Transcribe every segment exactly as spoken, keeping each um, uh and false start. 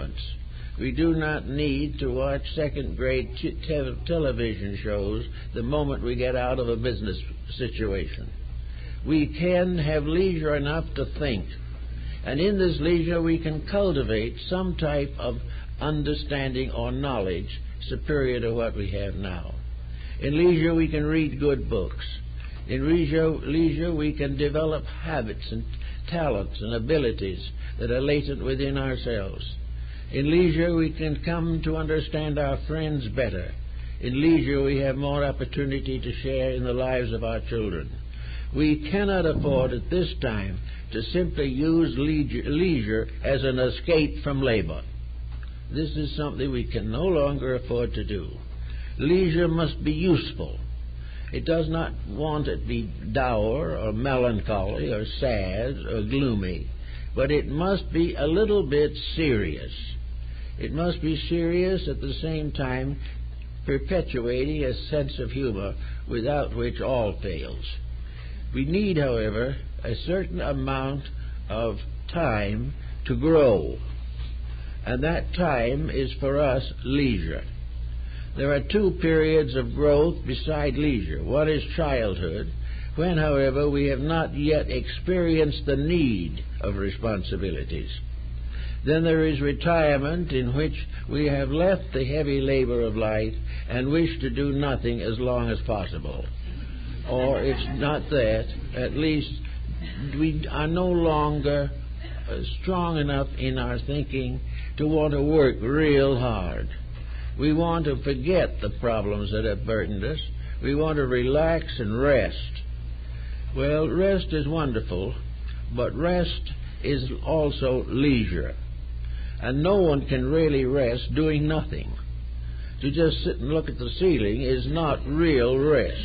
moments. We do not need to watch second-grade t- te- television shows the moment we get out of a business situation. We can have leisure enough to think, and in this leisure we can cultivate some type of understanding or knowledge superior to what we have now. In leisure we can read good books. In leisure, leisure we can develop habits and talents and abilities that are latent within ourselves. In leisure, we can come to understand our friends better. In leisure, we have more opportunity to share in the lives of our children. We cannot afford at this time to simply use leisure, leisure as an escape from labor. This is something we can no longer afford to do. Leisure must be useful. It does not want it to be dour or melancholy or sad or gloomy, but it must be a little bit serious. It must be serious at the same time perpetuating a sense of humor without which all fails. We need, however, a certain amount of time to grow, and that time is for us leisure. There are two periods of growth beside leisure. One is childhood, when, however, we have not yet experienced the need of responsibilities. Then there is retirement, in which we have left the heavy labor of life and wish to do nothing as long as possible. Or, if not that, at least we are no longer uh, strong enough in our thinking to want to work real hard. We want to forget the problems that have burdened us. We want to relax and rest. Well, rest is wonderful, but rest is also leisure. And no one can really rest doing nothing. To just sit and look at the ceiling is not real rest.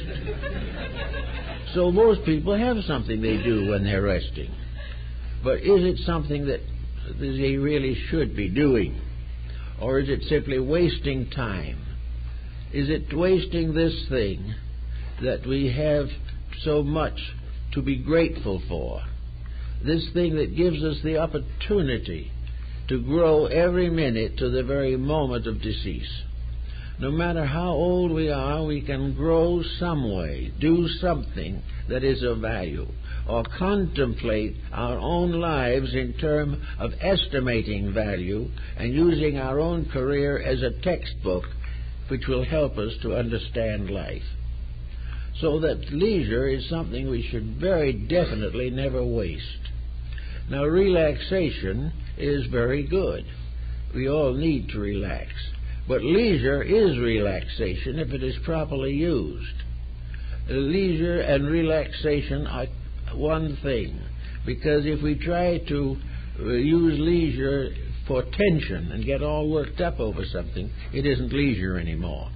So most people have something they do when they're resting. But is it something that they really should be doing? Or is it simply wasting time? Is it wasting this thing that we have so much to be grateful for? This thing that gives us the opportunity to grow every minute to the very moment of decease. No matter how old we are, we can grow some way, do something that is of value, or contemplate our own lives in terms of estimating value and using our own career as a textbook which will help us to understand life. So that leisure is something we should very definitely never waste. Now, relaxation is very good. We all need to relax. But leisure is relaxation if it is properly used. Leisure and relaxation are one thing, because if we try to use leisure for tension and get all worked up over something, it isn't leisure anymore.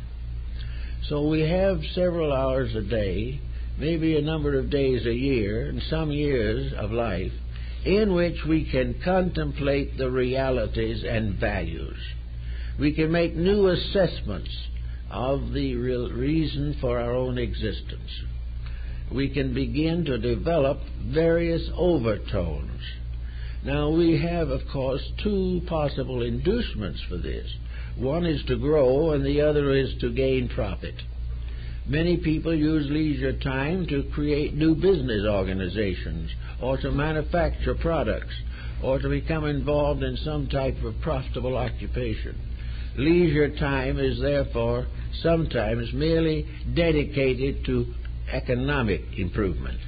So we have several hours a day, maybe a number of days a year, and some years of life, in which we can contemplate the realities and values. We can make new assessments of the real reason for our own existence. We can begin to develop various overtones. Now, we have, of course, two possible inducements for this. One is to grow, and the other is to gain profit. Many people use leisure time to create new business organizations, or to manufacture products, or to become involved in some type of profitable occupation. Leisure time is therefore sometimes merely dedicated to economic improvement.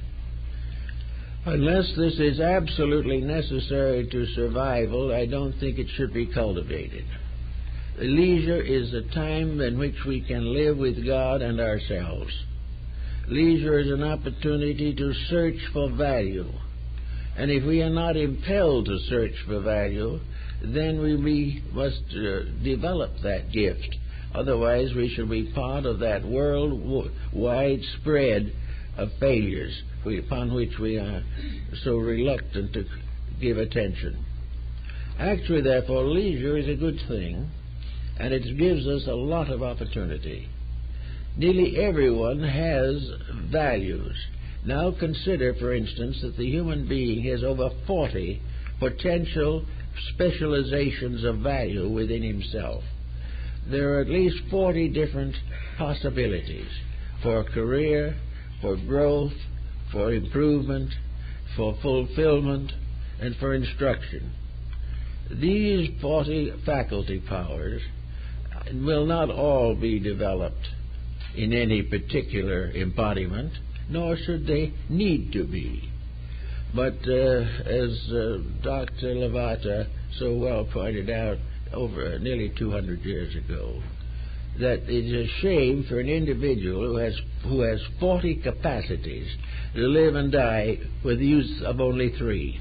Unless this is absolutely necessary to survival, I don't think it should be cultivated. Leisure is a time in which we can live with God and ourselves. Leisure is an opportunity to search for value. And if we are not impelled to search for value, then we, we must uh, develop that gift. Otherwise, we shall be part of that worldwide spread of failures upon which we are so reluctant to give attention. Actually, therefore, leisure is a good thing, and it gives us a lot of opportunity. Nearly everyone has values. Now consider, for instance, that the human being has over forty potential specializations of value within himself. There are at least forty different possibilities for career, for growth, for improvement, for fulfillment, and for instruction. These forty faculty powers will not all be developed in any particular embodiment, nor should they need to be. But uh, as uh, Doctor Lavater so well pointed out over nearly two hundred years ago, that it is a shame for an individual who has who has forty capacities to live and die with the use of only three,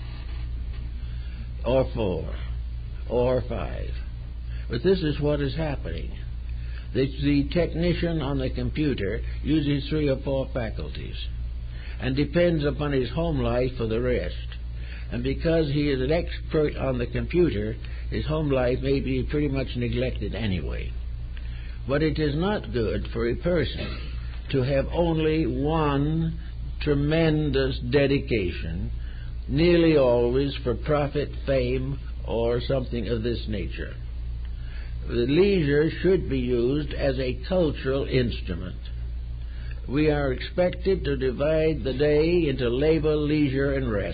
or four, or five. But this is what is happening. The, the technician on the computer uses three or four faculties and depends upon his home life for the rest. And because he is an expert on the computer, his home life may be pretty much neglected anyway. But it is not good for a person to have only one tremendous dedication, nearly always for profit, fame, or something of this nature. The leisure should be used as a cultural instrument. We are expected to divide the day into labor, leisure, and rest.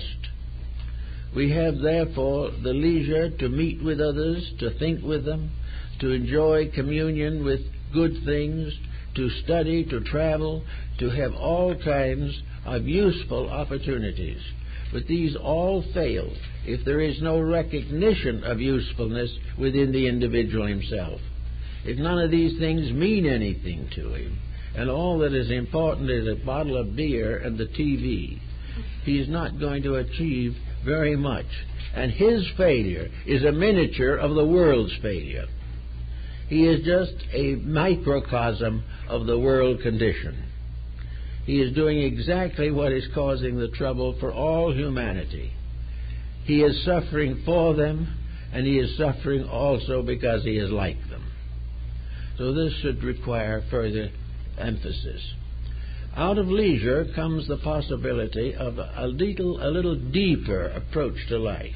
We have, therefore, the leisure to meet with others, to think with them, to enjoy communion with good things, to study, to travel, to have all kinds of useful opportunities. But these all fail if there is no recognition of usefulness within the individual himself. If none of these things mean anything to him, and all that is important is a bottle of beer and the T V, he is not going to achieve very much. And his failure is a miniature of the world's failure. He is just a microcosm of the world condition. He is doing exactly what is causing the trouble for all humanity. He is suffering for them, and he is suffering also because he is like them. So this should require further emphasis. Out of leisure comes the possibility of a little, a little deeper approach to life.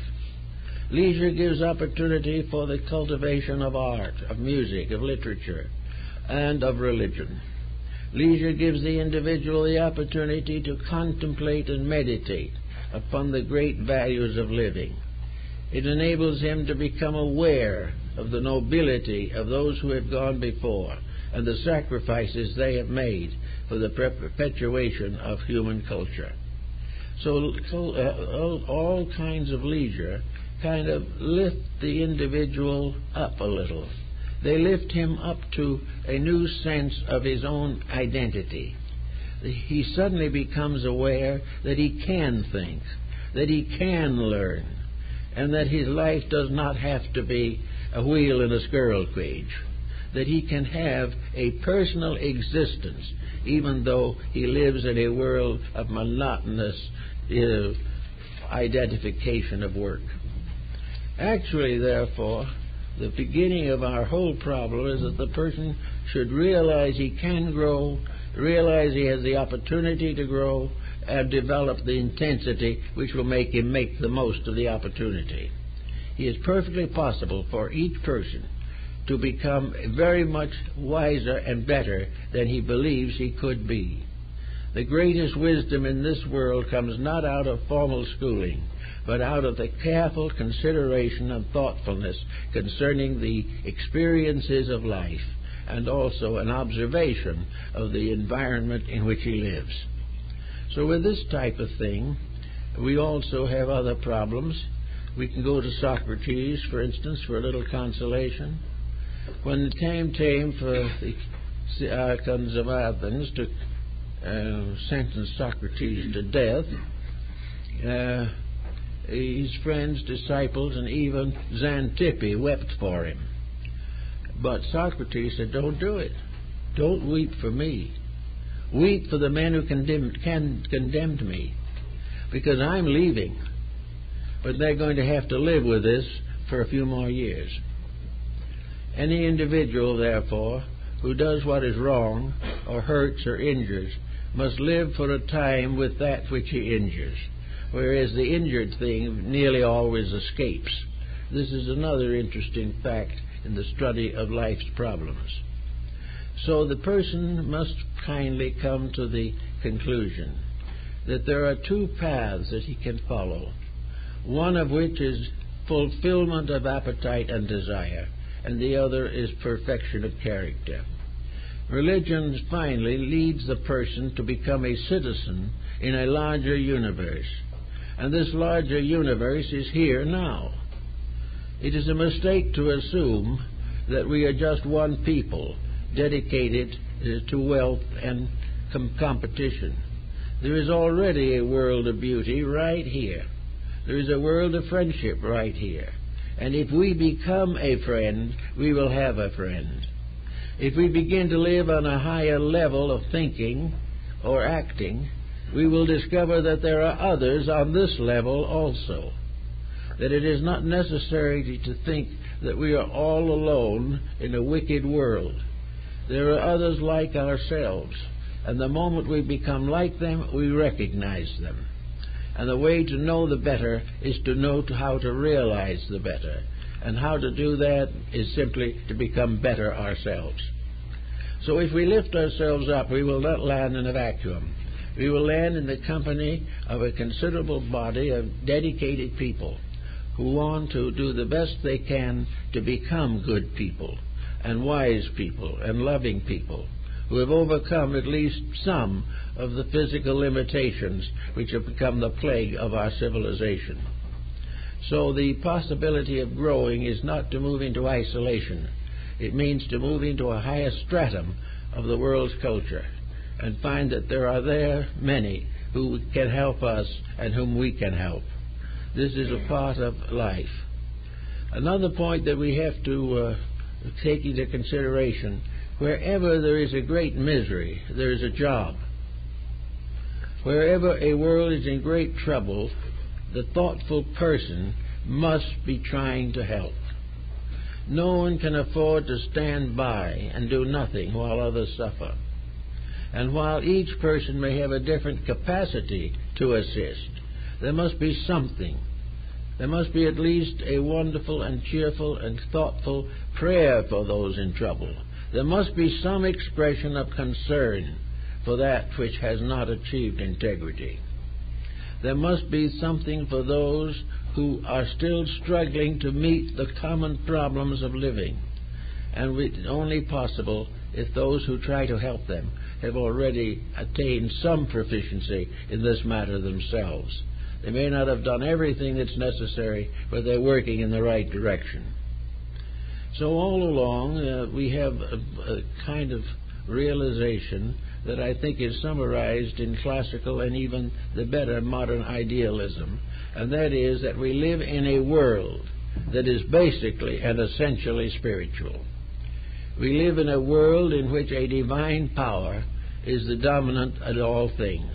Leisure gives opportunity for the cultivation of art, of music, of literature, and of religion. Leisure gives the individual the opportunity to contemplate and meditate upon the great values of living. It enables him to become aware of the nobility of those who have gone before and the sacrifices they have made for the perpetuation of human culture. So, so uh, all, all kinds of leisure kind of lift the individual up a little. They lift him up to a new sense of his own identity. He suddenly becomes aware that he can think, that he can learn, and that his life does not have to be a wheel in a squirrel cage, that he can have a personal existence, even though he lives in a world of monotonous uh, identification of work. Actually, therefore, the beginning of our whole problem is that the person should realize he can grow, realize he has the opportunity to grow, and develop the intensity which will make him make the most of the opportunity. It is perfectly possible for each person to become very much wiser and better than he believes he could be. The greatest wisdom in this world comes not out of formal schooling, but out of the careful consideration and thoughtfulness concerning the experiences of life, and also an observation of the environment in which he lives. So with this type of thing, we also have other problems. We can go to Socrates, for instance, for a little consolation. When the time came for the archons of Athens to uh, sentence Socrates to death, uh, his friends, disciples, and even Xanthippe wept for him. But Socrates said, don't do it. Don't weep for me. Weep for the men who condemned, can, condemned me, because I'm leaving. But they're going to have to live with this for a few more years. Any individual, therefore, who does what is wrong, or hurts or injures, must live for a time with that which he injures, whereas the injured thing nearly always escapes. This is another interesting fact in the study of life's problems. So the person must kindly come to the conclusion that there are two paths that he can follow, one of which is fulfillment of appetite and desire, and the other is perfection of character. Religion finally leads the person to become a citizen in a larger universe, and this larger universe is here now. It is a mistake to assume that we are just one people dedicated uh, to wealth and com- competition. There is already a world of beauty right here. There is a world of friendship right here. And if we become a friend, we will have a friend. If we begin to live on a higher level of thinking or acting, we will discover that there are others on this level also. That it is not necessary to think that we are all alone in a wicked world. There are others like ourselves, and the moment we become like them, we recognize them. And the way to know the better is to know how to realize the better. And how to do that is simply to become better ourselves. So if we lift ourselves up, we will not land in a vacuum. We will land in the company of a considerable body of dedicated people who want to do the best they can to become good people and wise people and loving people who have overcome at least some of the physical limitations which have become the plague of our civilization. So the possibility of growing is not to move into isolation. It means to move into a higher stratum of the world's culture and find that there are there many who can help us and whom we can help. This is a part of life. Another point that we have to uh, take into consideration, wherever there is a great misery, there is a job. Wherever a world is in great trouble, the thoughtful person must be trying to help. No one can afford to stand by and do nothing while others suffer. And while each person may have a different capacity to assist, there must be something. There must be at least a wonderful and cheerful and thoughtful prayer for those in trouble. There must be some expression of concern for that which has not achieved integrity. There must be something for those who are still struggling to meet the common problems of living. And it's only possible if those who try to help them have already attained some proficiency in this matter themselves. They may not have done everything that's necessary, but they're working in the right direction. So all along, uh, we have a, a kind of realization that I think is summarized in classical and even the better modern idealism, and that is that we live in a world that is basically and essentially spiritual. We live in a world in which a divine power is the dominant at all things.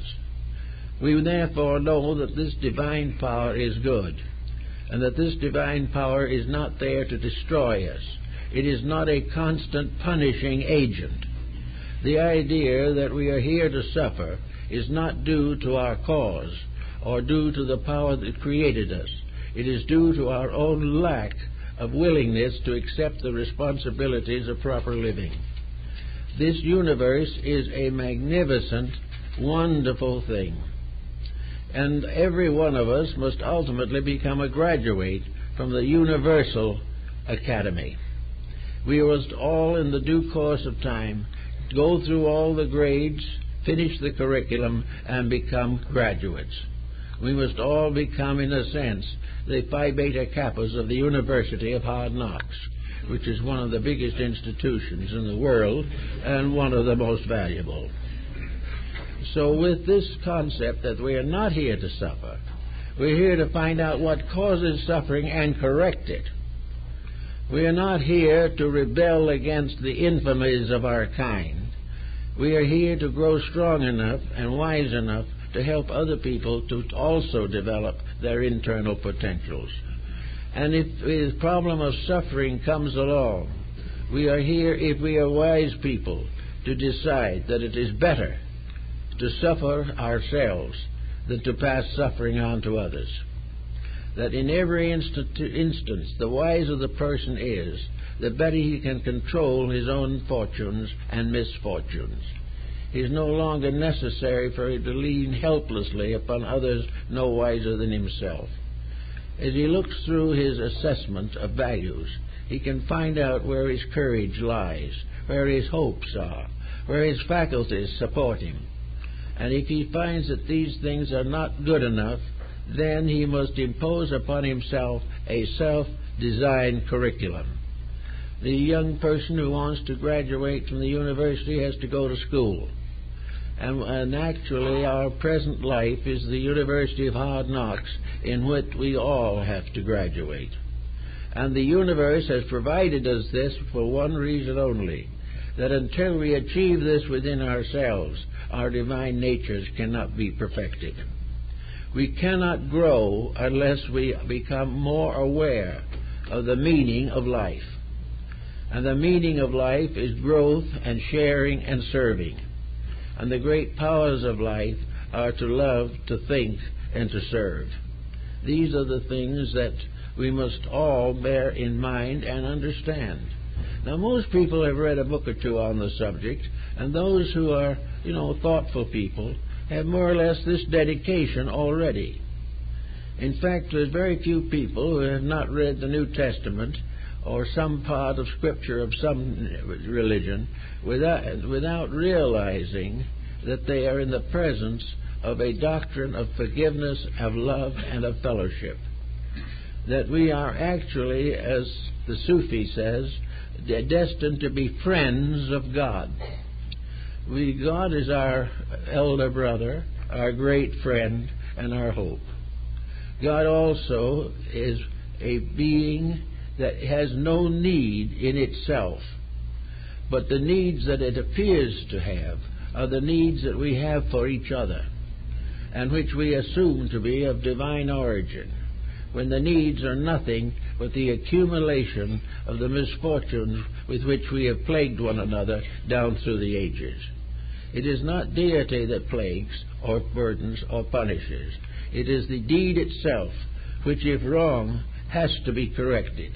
We therefore know that this divine power is good, and that this divine power is not there to destroy us. It is not a constant punishing agent. The idea that we are here to suffer is not due to our cause or due to the power that created us. It is due to our own lack of willingness to accept the responsibilities of proper living. This universe is a magnificent, wonderful thing. And every one of us must ultimately become a graduate from the Universal Academy. We must all, in the due course of time, go through all the grades, finish the curriculum, and become graduates. We must all become, in a sense, the Phi Beta Kappas of the University of Hard Knocks, which is one of the biggest institutions in the world and one of the most valuable. So with this concept that we are not here to suffer, we're here to find out what causes suffering and correct it. We are not here to rebel against the infamies of our kind. We are here to grow strong enough and wise enough to help other people to also develop their internal potentials. And if the problem of suffering comes along, we are here, if we are wise people, to decide that it is better to suffer ourselves than to pass suffering on to others. that in every instant, instance, the wiser the person is, the better he can control his own fortunes and misfortunes. It is no longer necessary for him to lean helplessly upon others no wiser than himself. As he looks through his assessment of values, he can find out where his courage lies, where his hopes are, where his faculties support him. And if he finds that these things are not good enough, then he must impose upon himself a self-designed curriculum. The young person who wants to graduate from the university has to go to school. And, and actually our present life is the University of Hard Knocks in which we all have to graduate. And the universe has provided us this for one reason only, that until we achieve this within ourselves, our divine natures cannot be perfected. We cannot grow unless we become more aware of the meaning of life. And the meaning of life is growth and sharing and serving. And the great powers of life are to love, to think, and to serve. These are the things that we must all bear in mind and understand. Now, most people have read a book or two on the subject, and those who are, you know, thoughtful people have more or less this dedication already. In fact, there's very few people who have not read the New Testament or some part of Scripture of some religion without, without realizing that they are in the presence of a doctrine of forgiveness, of love, and of fellowship. That we are actually, as the Sufi says, destined to be friends of God. We, God is our elder brother, our great friend, and our hope. God also is a being that has no need in itself, but the needs that it appears to have are the needs that we have for each other, and which we assume to be of divine origin, when the needs are nothing but the accumulation of the misfortunes with which we have plagued one another down through the ages. It is not deity that plagues or burdens or punishes. It is the deed itself, which, if wrong, has to be corrected.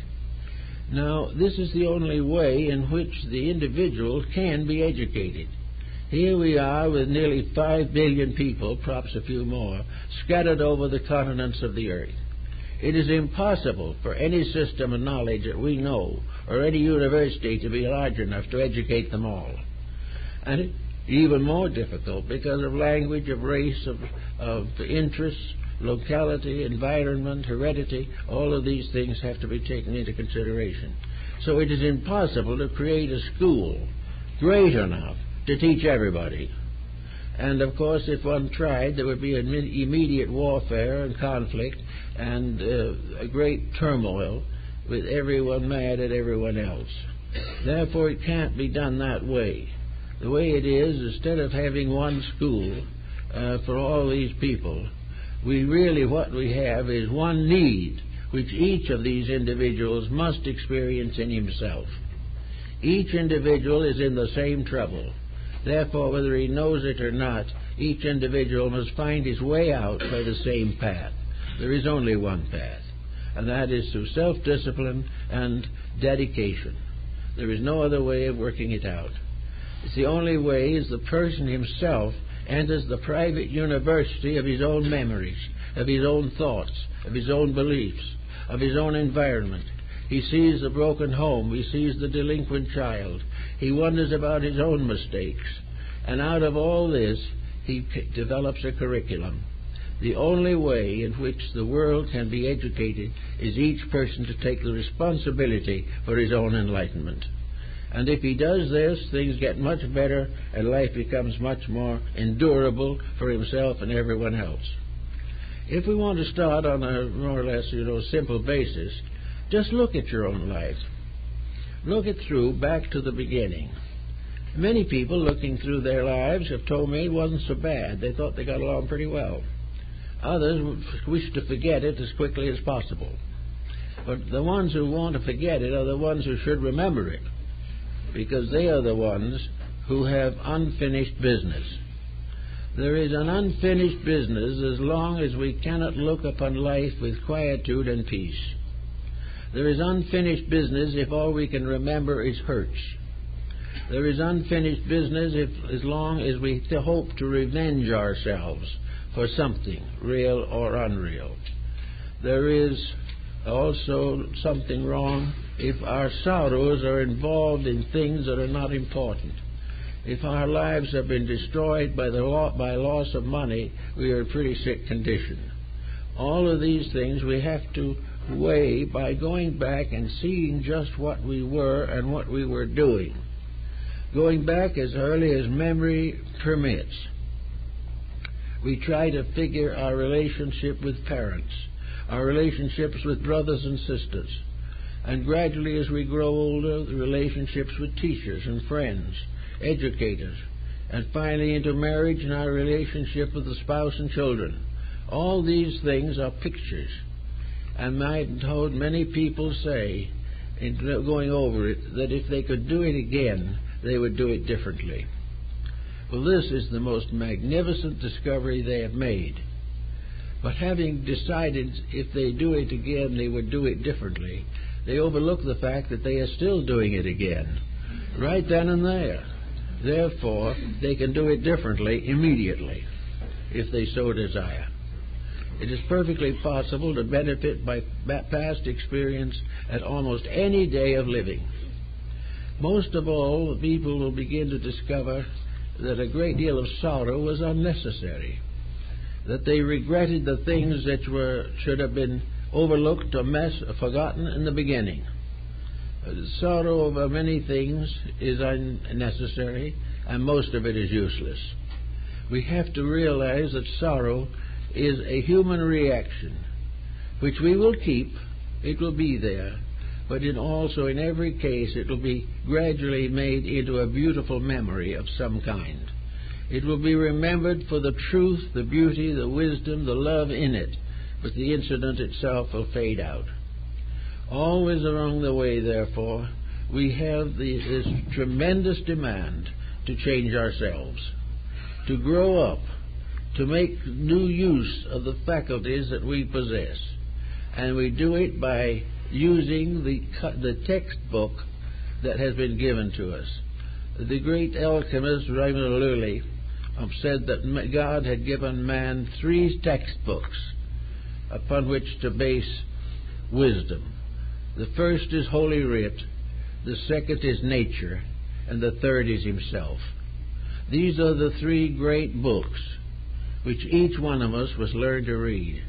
Now, this is the only way in which the individual can be educated. Here we are with nearly five billion people, perhaps a few more, scattered over the continents of the earth. It is impossible for any system of knowledge that we know, or any university, to be large enough to educate them all. And even more difficult because of language, of race, of, of interests, locality, environment, heredity. All of these things have to be taken into consideration. So it is impossible to create a school great enough to teach everybody. And of course, if one tried, there would be an immediate warfare and conflict and uh, a great turmoil with everyone mad at everyone else. Therefore, it can't be done that way. The way it is, instead of having one school uh, for all these people, we really, what we have is one need which each of these individuals must experience in himself. Each individual is in the same trouble. Therefore, whether he knows it or not, each individual must find his way out by the same path. There is only one path, and that is through self-discipline and dedication. There is no other way of working it out. It's the only way is the person himself enters the private university of his own memories, of his own thoughts, of his own beliefs, of his own environment. He sees the broken home. He sees the delinquent child. He wonders about his own mistakes. And out of all this, he c- develops a curriculum. The only way in which the world can be educated is each person to take the responsibility for his own enlightenment. And if he does this, things get much better and life becomes much more endurable for himself and everyone else. If we want to start on a more or less, you know, simple basis, just look at your own life. Look it through back to the beginning. Many people looking through their lives have told me it wasn't so bad. They thought they got along pretty well. Others wish to forget it as quickly as possible. But the ones who want to forget it are the ones who should remember it, because they are the ones who have unfinished business. There is an unfinished business as long as we cannot look upon life with quietude and peace. There is unfinished business if all we can remember is hurts. There is unfinished business if, as long as we th- hope to revenge ourselves for something, real or unreal. There is also something wrong if our sorrows are involved in things that are not important. If our lives have been destroyed by the lo- by loss of money, we are in pretty sick condition. All of these things we have to weigh by going back and seeing just what we were and what we were doing. Going back as early as memory permits. We try to figure our relationship with parents, our relationships with brothers and sisters, and gradually as we grow older, the relationships with teachers and friends, educators, and finally into marriage and our relationship with the spouse and children. All these things are pictures. And I've told many people say, in going over it, that if they could do it again, they would do it differently. Well, this is the most magnificent discovery they have made. But having decided if they do it again, they would do it differently, they overlook the fact that they are still doing it again, right then and there. Therefore, they can do it differently immediately, if they so desire. It is perfectly possible to benefit by past experience at almost any day of living. Most of all, people will begin to discover that a great deal of sorrow was unnecessary, that they regretted the things that were should have been overlooked or mess, forgotten in the beginning. The sorrow over many things is unnecessary, and most of it is useless. We have to realize that sorrow is a human reaction, which we will keep. It will be there, but in also in every case it will be gradually made into a beautiful memory of some kind. It will be remembered for the truth, the beauty, the wisdom, the love in it, but the incident itself will fade out. Always along the way, therefore, we have the, this tremendous demand to change ourselves, to grow up, to make new use of the faculties that we possess. And we do it by using the, the textbook that has been given to us. The great alchemist Raymond Lully said that God had given man three textbooks upon which to base wisdom. The first is Holy Writ, the second is nature, and the third is himself. These are the three great books which each one of us must learn to read.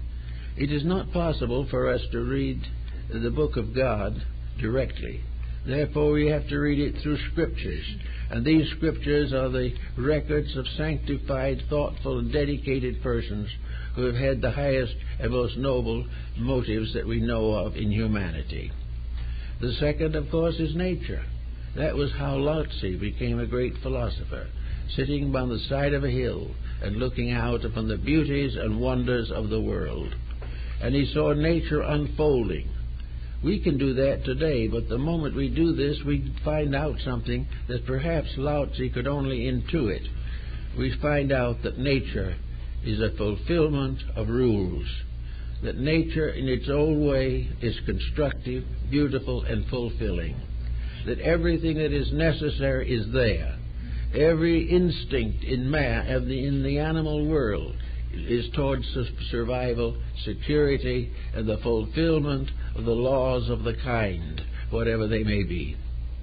It is not possible for us to read the book of God directly. Therefore, we have to read it through Scriptures. And these Scriptures are the records of sanctified, thoughtful, and dedicated persons who have had the highest and most noble motives that we know of in humanity. The second, of course, is nature. That was how Lao Tzu became a great philosopher, sitting by the side of a hill and looking out upon the beauties and wonders of the world. And he saw nature unfolding. We can do that today, but the moment we do this, we find out something that perhaps Lao Tzu could only intuit. We find out that nature is a fulfillment of rules, that nature in its own way is constructive, beautiful, and fulfilling, that everything that is necessary is there. Every instinct in man, in the animal world, is towards survival, security, and the fulfillment of the laws of the kind, whatever they may be.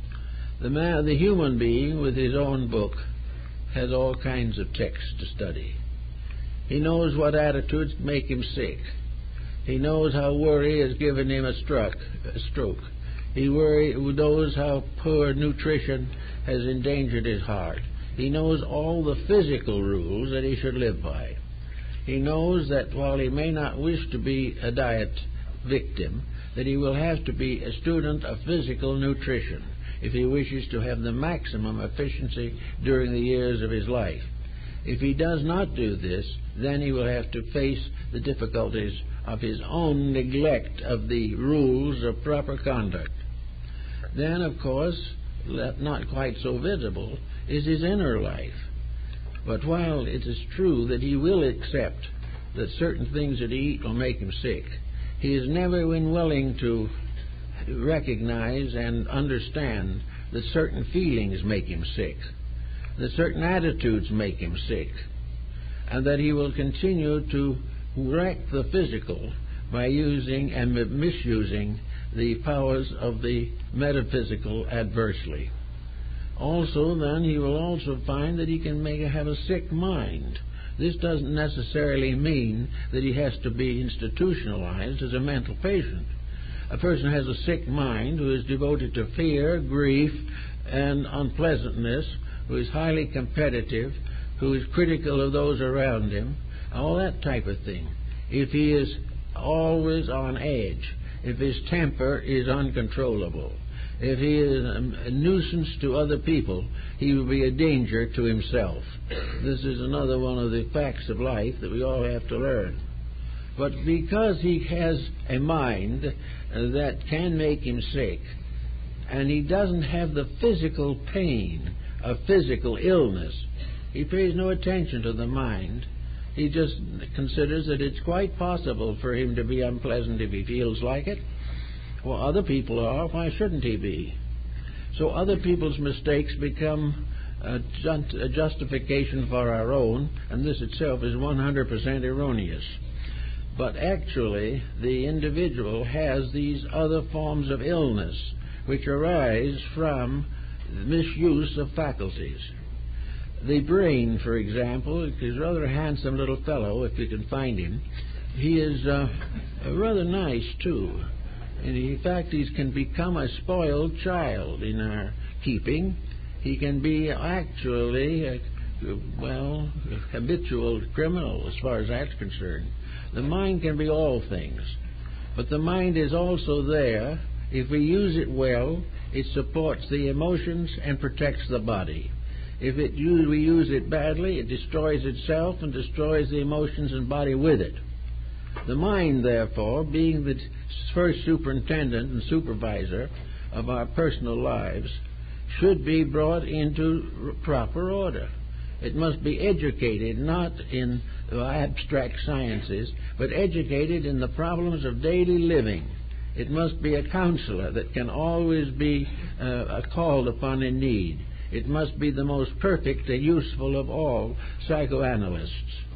The man, the human being, with his own book, has all kinds of texts to study. He knows what attitudes make him sick. He knows how worry has given him a stroke. A stroke. He worry, knows how poor nutrition has endangered his heart. He knows all the physical rules that he should live by. He knows that while he may not wish to be a diet victim, that he will have to be a student of physical nutrition if he wishes to have the maximum efficiency during the years of his life. If he does not do this, then he will have to face the difficulties of his own neglect of the rules of proper conduct. Then, of course, not quite so visible, is his inner life. But while it is true that he will accept that certain things that he eats will make him sick, he has never been willing to recognize and understand that certain feelings make him sick, that certain attitudes make him sick, and that he will continue to wreck the physical by using and misusing the powers of the metaphysical adversely. Also, then, he will also find that he can make have a sick mind. This doesn't necessarily mean that he has to be institutionalized as a mental patient. A person has a sick mind who is devoted to fear, grief, and unpleasantness, who is highly competitive, who is critical of those around him, all that type of thing. If he is always on edge, if his temper is uncontrollable, if he is a nuisance to other people, he will be a danger to himself. This is another one of the facts of life that we all have to learn. But because he has a mind that can make him sick, and he doesn't have the physical pain of physical illness, he pays no attention to the mind. He just considers that it's quite possible for him to be unpleasant if he feels like it. Well, other people are. Why shouldn't he be? So other people's mistakes become a justification for our own, and this itself is one hundred percent erroneous. But actually, the individual has these other forms of illness which arise from misuse of faculties. The brain, for example, is a rather handsome little fellow, if you can find him. He is uh, rather nice, too. And in fact, he can become a spoiled child in our keeping. He can be actually, a, well, a habitual criminal as far as that's concerned. The mind can be all things. But the mind is also there. If we use it well, it supports the emotions and protects the body. If it use, we use it badly, it destroys itself and destroys the emotions and body with it. The mind, therefore, being the first superintendent and supervisor of our personal lives, should be brought into proper order. It must be educated not in abstract sciences, but educated in the problems of daily living. It must be a counselor that can always be uh, called upon in need. It must be the most perfect and useful of all psychoanalysts.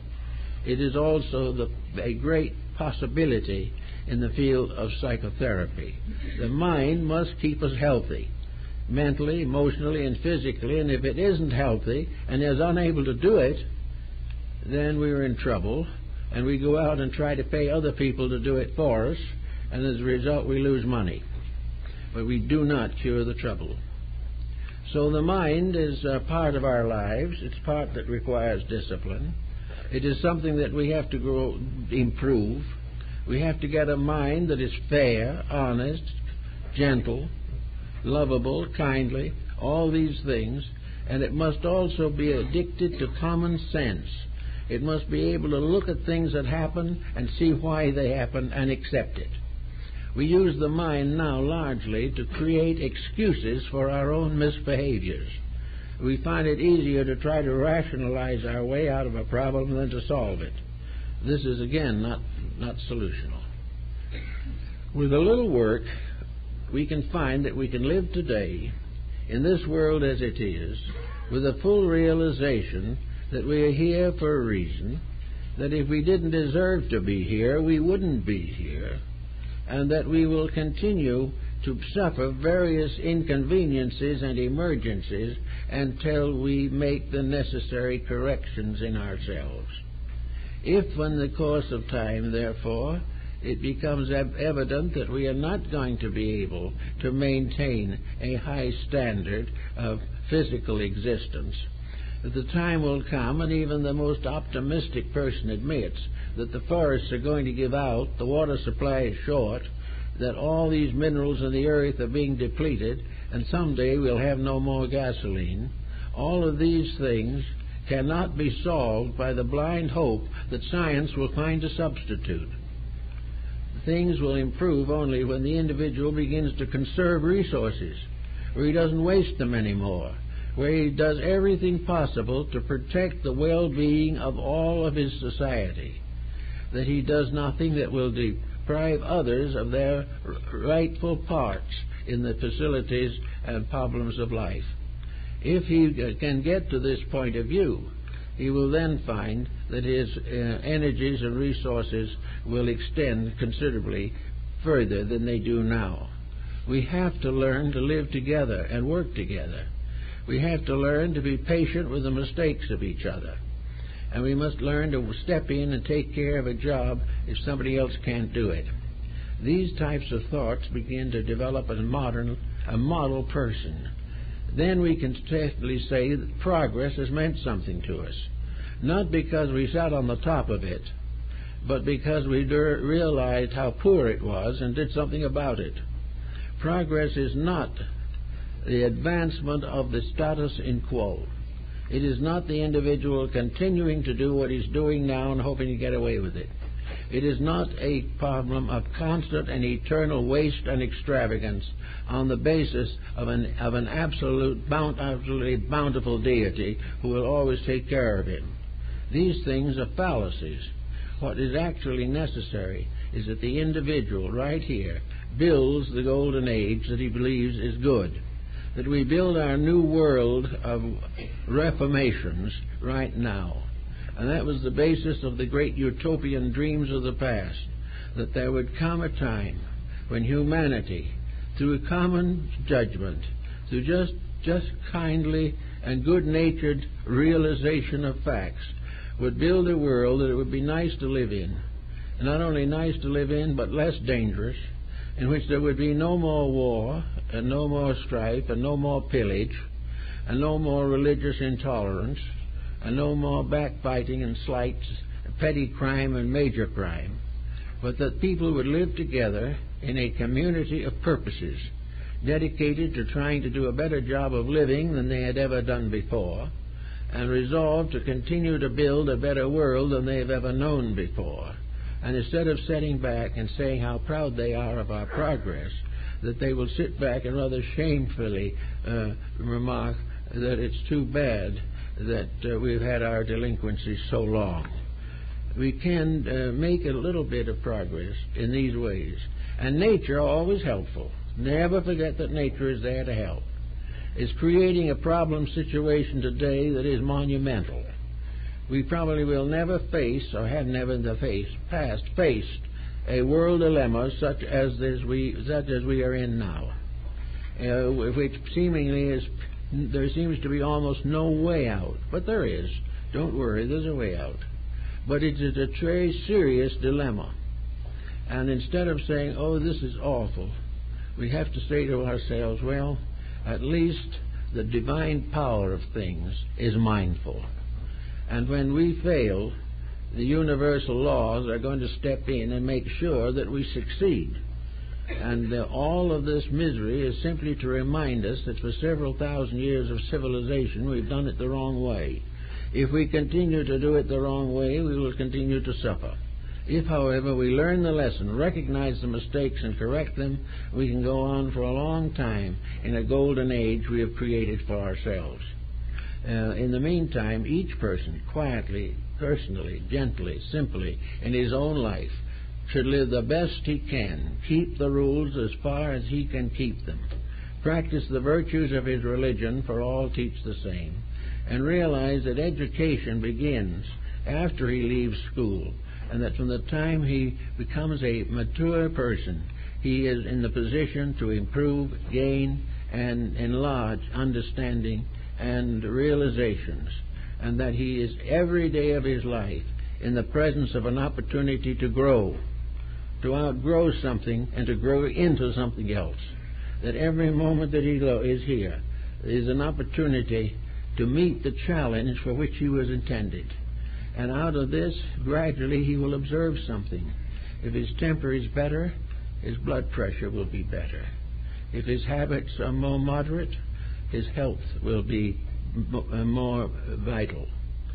It is also the, a great possibility in the field of psychotherapy. The mind must keep us healthy, mentally, emotionally, and physically, and if it isn't healthy and is unable to do it, then we're in trouble, and we go out and try to pay other people to do it for us, and as a result we lose money. But we do not cure the trouble. So the mind is a part of our lives. It's a part that requires discipline. It is something that we have to grow, improve. We have to get a mind that is fair, honest, gentle, lovable, kindly, all these things. And it must also be addicted to common sense. It must be able to look at things that happen and see why they happen and accept it. We use the mind now largely to create excuses for our own misbehaviors. We find it easier to try to rationalize our way out of a problem than to solve it. This is, again, not, not solutional. With a little work, we can find that we can live today in this world as it is with a full realization that we are here for a reason, that if we didn't deserve to be here, we wouldn't be here, and that we will continue to suffer various inconveniences and emergencies until we make the necessary corrections in ourselves. If, in the course of time, therefore, it becomes evident that we are not going to be able to maintain a high standard of physical existence, that the time will come, and even the most optimistic person admits that the forests are going to give out, the water supply is short, that all these minerals in the earth are being depleted, and someday we'll have no more gasoline. All of these things cannot be solved by the blind hope that science will find a substitute. Things will improve only when the individual begins to conserve resources, where he doesn't waste them anymore, where he does everything possible to protect the well-being of all of his society, that he does nothing that will deprive others of their rightful parts in the facilities and problems of life. If he can get to this point of view, he will then find that his uh, energies and resources will extend considerably further than they do now. We have to learn to live together and work together. We have to learn to be patient with the mistakes of each other. And we must learn to step in and take care of a job if somebody else can't do it. These types of thoughts begin to develop a modern, a model person. Then we can safely say that progress has meant something to us. Not because we sat on the top of it, but because we realized how poor it was and did something about it. Progress is not the advancement of the status quo. It is not the individual continuing to do what he's doing now and hoping to get away with it. It is not a problem of constant and eternal waste and extravagance on the basis of an of an absolute, bound, absolutely bountiful deity who will always take care of him. These things are fallacies. What is actually necessary is that the individual right here builds the golden age that he believes is good, that we build our new world of reformations right now. And that was the basis of the great utopian dreams of the past, that there would come a time when humanity, through a common judgment, through just, just kindly and good-natured realization of facts, would build a world that it would be nice to live in. And not only nice to live in, but less dangerous, in which there would be no more war, and no more strife, and no more pillage, and no more religious intolerance, and no more backbiting and slights, petty crime and major crime, but that people would live together in a community of purposes, dedicated to trying to do a better job of living than they had ever done before, and resolved to continue to build a better world than they have ever known before. And instead of sitting back and saying how proud they are of our progress, that they will sit back and rather shamefully uh, remark that it's too bad that uh, we've had our delinquencies so long. We can uh, make a little bit of progress in these ways. And nature, always helpful. Never forget that nature is there to help. Is creating a problem situation today that is monumental. We probably will never face, or have never in the face, past faced, a world dilemma such as this we such as we are in now, uh, which seemingly is there seems to be almost no way out, but there is. Don't worry, there's a way out. But it is a very serious dilemma, and instead of saying, "Oh, this is awful," we have to say to ourselves, "Well, at least the divine power of things is mindful." And when we fail, the universal laws are going to step in and make sure that we succeed. And uh, all of this misery is simply to remind us that for several thousand years of civilization, we've done it the wrong way. If we continue to do it the wrong way, we will continue to suffer. If, however, we learn the lesson, recognize the mistakes, and correct them, we can go on for a long time in a golden age we have created for ourselves. Uh, in the meantime, each person, quietly, personally, gently, simply, in his own life, should live the best he can, keep the rules as far as he can keep them, practice the virtues of his religion, for all teach the same, and realize that education begins after he leaves school, and that from the time he becomes a mature person, he is in the position to improve, gain, and enlarge understanding and realizations, and that he is every day of his life in the presence of an opportunity to grow, to outgrow something and to grow into something else. That every moment that he is here is an opportunity to meet the challenge for which he was intended. And out of this, gradually he will observe something. If his temper is better, his blood pressure will be better. If his habits are more moderate, his health will be m- more vital.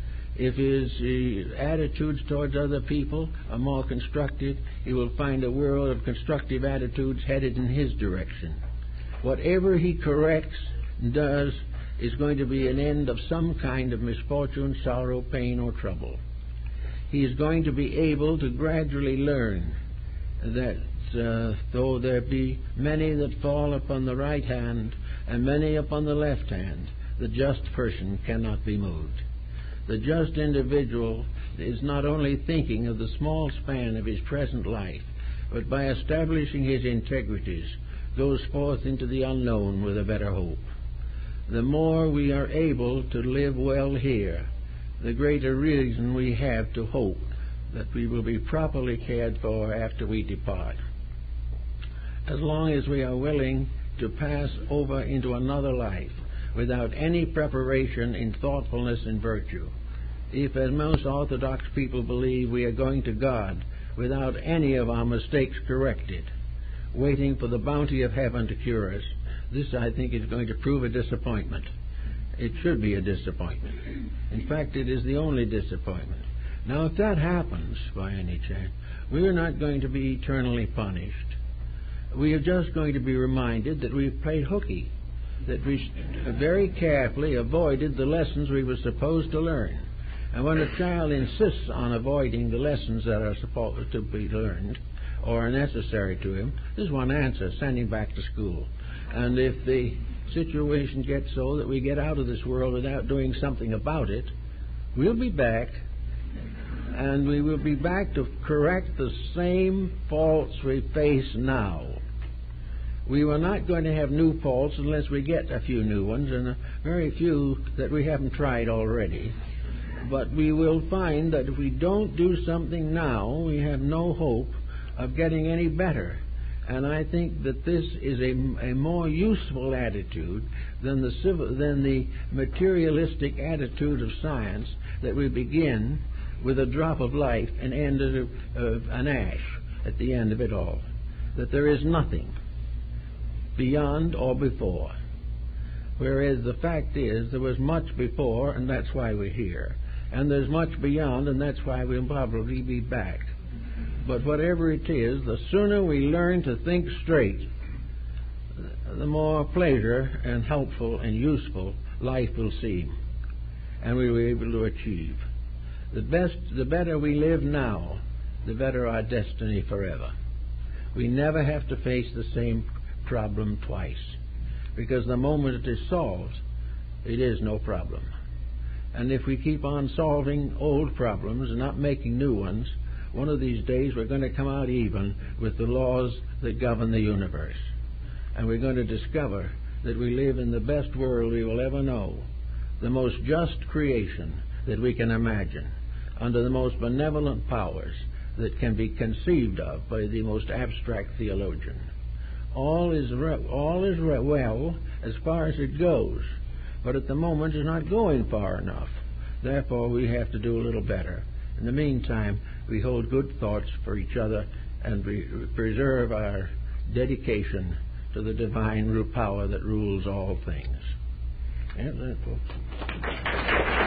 If his uh, attitudes towards other people are more constructive, he will find a world of constructive attitudes headed in his direction. Whatever he corrects, does, is going to be an end of some kind of misfortune, sorrow, pain, or trouble. He is going to be able to gradually learn that uh, though there be many that fall upon the right hand and many upon the left hand, the just person cannot be moved. The just individual is not only thinking of the small span of his present life, but by establishing his integrities, goes forth into the unknown with a better hope. The more we are able to live well here, the greater reason we have to hope that we will be properly cared for after we depart. As long as we are willing to pass over into another life without any preparation in thoughtfulness and virtue, if, as most Orthodox people believe, we are going to God without any of our mistakes corrected, waiting for the bounty of heaven to cure us, this, I think, is going to prove a disappointment. It should be a disappointment. In fact, it is the only disappointment. Now, if that happens, by any chance, we are not going to be eternally punished. We are just going to be reminded that we've played hooky, that we very carefully avoided the lessons we were supposed to learn. And when a child insists on avoiding the lessons that are supposed to be learned or are necessary to him, there's one answer: send him back to school. And if the situation gets so that we get out of this world without doing something about it, we'll be back, and we will be back to correct the same faults we face now. We are not going to have new faults unless we get a few new ones, and a very few that we haven't tried already. But we will find that if we don't do something now, we have no hope of getting any better. And I think that this is a, a more useful attitude than the, civil, than the materialistic attitude of science, that we begin with a drop of life and end at a, uh, an ash at the end of it all. That there is nothing beyond or before. Whereas the fact is there was much before, and that's why we're here. And there's much beyond, and that's why we'll probably be back. But whatever it is, the sooner we learn to think straight, the more pleasure and helpful and useful life will seem, and we will be able to achieve. The best, the better we live now, the better our destiny forever. We never have to face the same problem twice, because the moment it is solved, it is no problem. And if we keep on solving old problems and not making new ones, one of these days we're going to come out even with the laws that govern the universe. And we're going to discover that we live in the best world we will ever know, the most just creation that we can imagine, under the most benevolent powers that can be conceived of by the most abstract theologian. All is, re- all is re- well as far as it goes, but at the moment it's not going far enough. Therefore, we have to do a little better. In the meantime, we hold good thoughts for each other and we preserve our dedication to the divine power that rules all things. Yeah, that, folks.